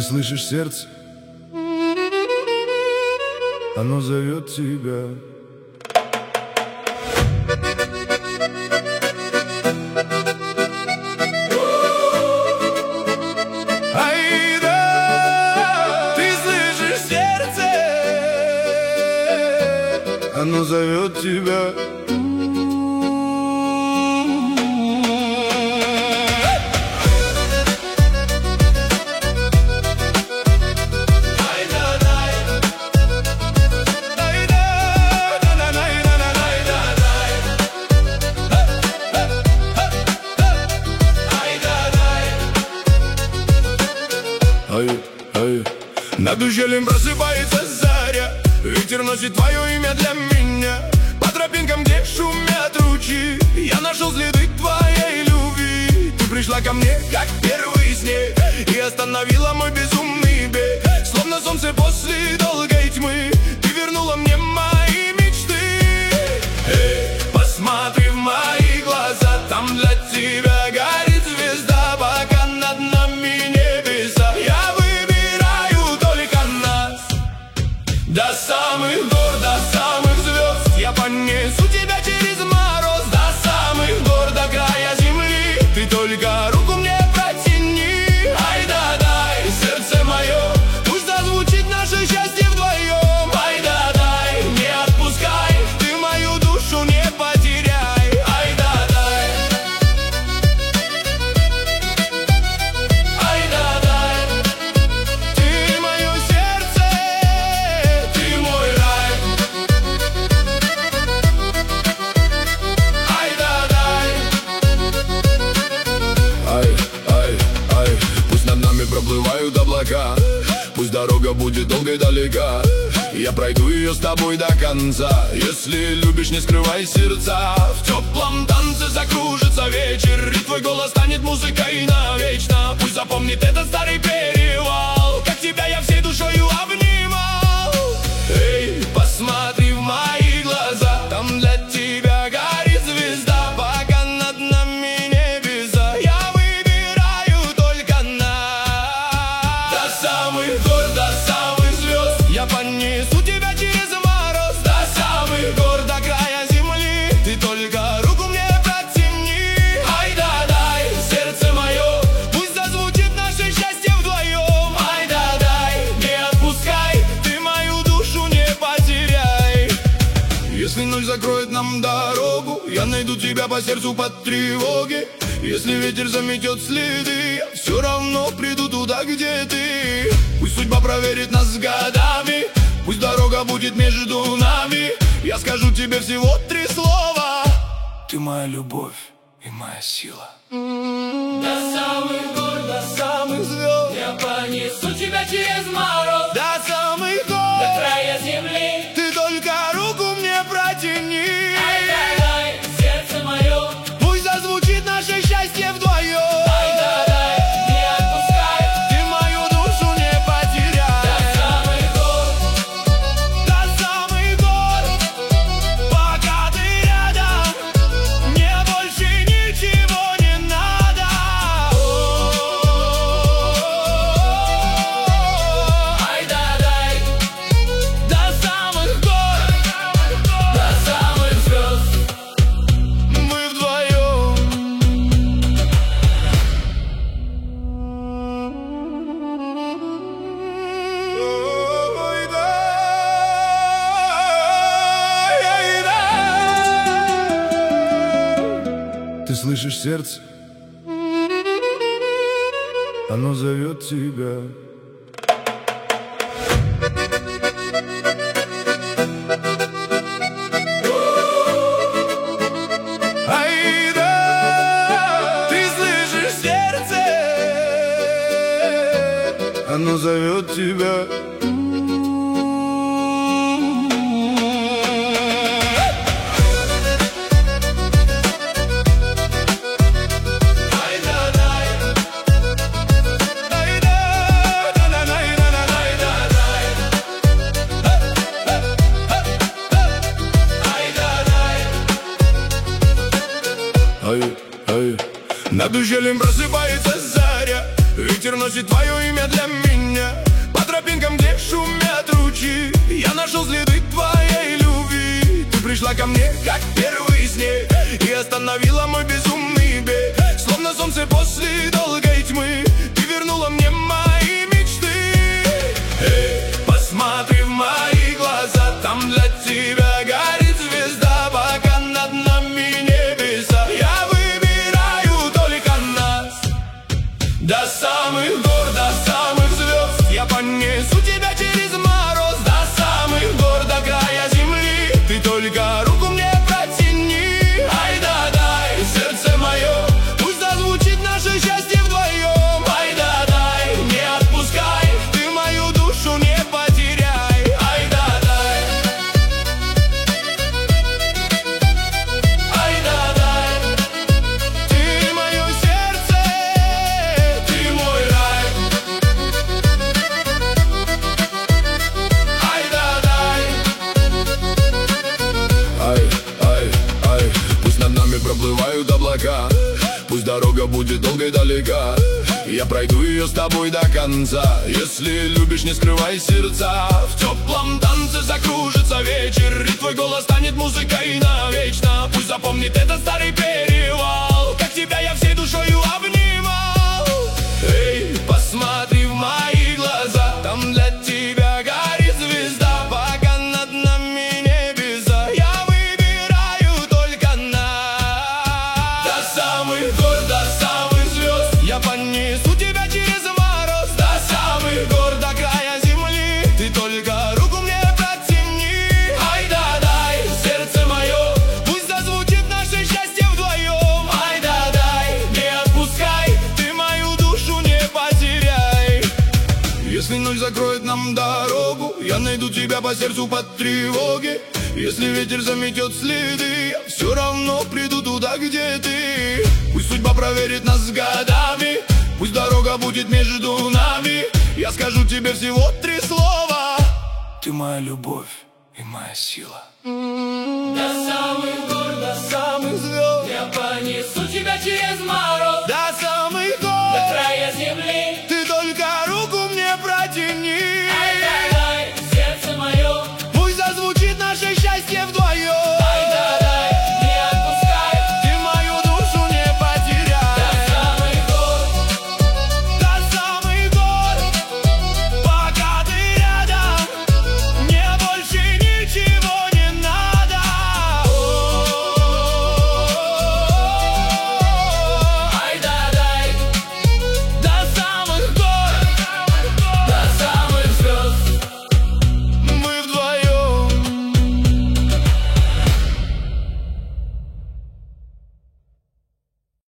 слышишь сердце? Оно зовет тебя. Ай да, ты слышишь сердце? Оно зовет тебя. Над ущельем просыпается заря, ветер носит твое имя для меня. По тропинкам, где шумят ручьи, я нашел следы твоей любви. Ты пришла ко мне, как первый снег, и остановила мой безумный бег. Словно солнце после долгой тьмы, ты вернула мне мои мечты. Эй, посмотри в мои глаза, там для тебя горит звезда. Пока над нами небеса, я выбираю только нас. До самых гор, до самых звезд я понесу тебя через мороз. До самых гор, до края земли, ты только руку мне протяни. Ай да дай, сердце мое, пусть зазвучит наше счастье вдвоем. Ай да дай, не отпускай, ты мою душу не потеряй. Ай да дай, ай да дай, ты мое сердце, ты мой рай. Ай да дай, ай, ай, ай, пусть над нами проплывают облака, пусть дорога будет долгой и далека, я пройду ее с тобой до конца. Если любишь, не скрывай сердца, в теплом танце закружится вечер, и твой голос станет музыкой навечно. Пусть запомнит этот старый перевал, как тебя я всей душою обнимал. Эй, посмотри в мои глаза, там для тебя горит звезда. Пока над нами небеса, я выбираю только нас. До самых гор, до самых звезд я понесу тебя через мороз. До самых гор, до края земли, ты только руку мне протяни. Ай да дай, сердце мое, пусть зазвучит наше счастье вдвоем. Ай да дай, не отпускай, ты мою душу не потеряй. Если ночь закроет нам дорогу, я найду тебя по сердцу под тревоги. Если ветер заметет следы, я все равно приду туда, где ты. Пусть судьба проверит нас годами, пусть дорога будет между нами, я скажу тебе всего 3 слова: ты моя любовь и моя сила. До самых гор, До самых звезд я понесу тебя через мороз. до самых До гор, края земли, ты только руку мне протяни. ай да дай, сердце мое, Пусть зазвучит наше счастье вдвоем. ай да дай, не отпускай, Ты мою душу не до потеряй. самых гор, До самых гор, пока ты рядом, мне больше ничего не надо. ай да дай, До самых гор, до самых звезд. мы вдвоем. Ой, да, ай, да. Ты слышишь сердце? Оно зовет тебя. Ай да, ты слышишь сердце? Оно зовет тебя. Ай да дай, Ай да, ай да, ай да дай, ай да дай. ай, ай. Над ущельем просыпается заря, ветер носит твое имя для меня. берегом, где шумят ручьи, я нашел следы твоей любви. Ты пришла ко мне, как первый снег, и остановила мой безумный бег. Словно солнце после долгой тьмы, ты вернула мне мои мечты. Эй, посмотри в мои глаза, там для тебя горит звезда, пока над нами небеса. Я выбираю только нас. До самых гор, до самых звезд я понесу тебя через мороз. До самых гор, до края земли, ты только руку мне протяни. Ай да дай, сердце мое, пусть зазвучит наше счастье вдвоем. Ай да дай, не отпускай, ты мою душу не потеряй. Ай да дай, ай да дай, ты мое сердце, ты мой рай. Ай да дай, ай, ай, ай, пусть над нами проплывают облака, пусть дорога будет долгой и далека, я пройду ее с тобой до конца. Если любишь, не скрывай сердца, в теплом танце закружится вечер, и твой голос станет музыкой навечно. Пусть запомнит этот старый перевал, как тебя я всей душою обнимал. Эй, посмотри в мои глаза, там для тебя горит звезда, пока над нами небеса. Я выбираю только нас. До самых гор, до самых звезд я понесу тебя через мороз. До самых гор, до края земли, ты только руку мне протяни. Ай да дай, сердце мое, пусть зазвучит наше счастье вдвоем. Ай да дай, не отпускай, ты мою душу не потеряй. Если ночь закроет нам дорогу, я найду тебя по сердцу под тревоги. Если ветер заметет следы, я все равно приду туда, где ты. Пусть судьба проверит нас годами, пусть дорога будет между нами, я скажу тебе всего 3 слова: ты моя любовь и моя сила. До самых гор, До самых звезд я понесу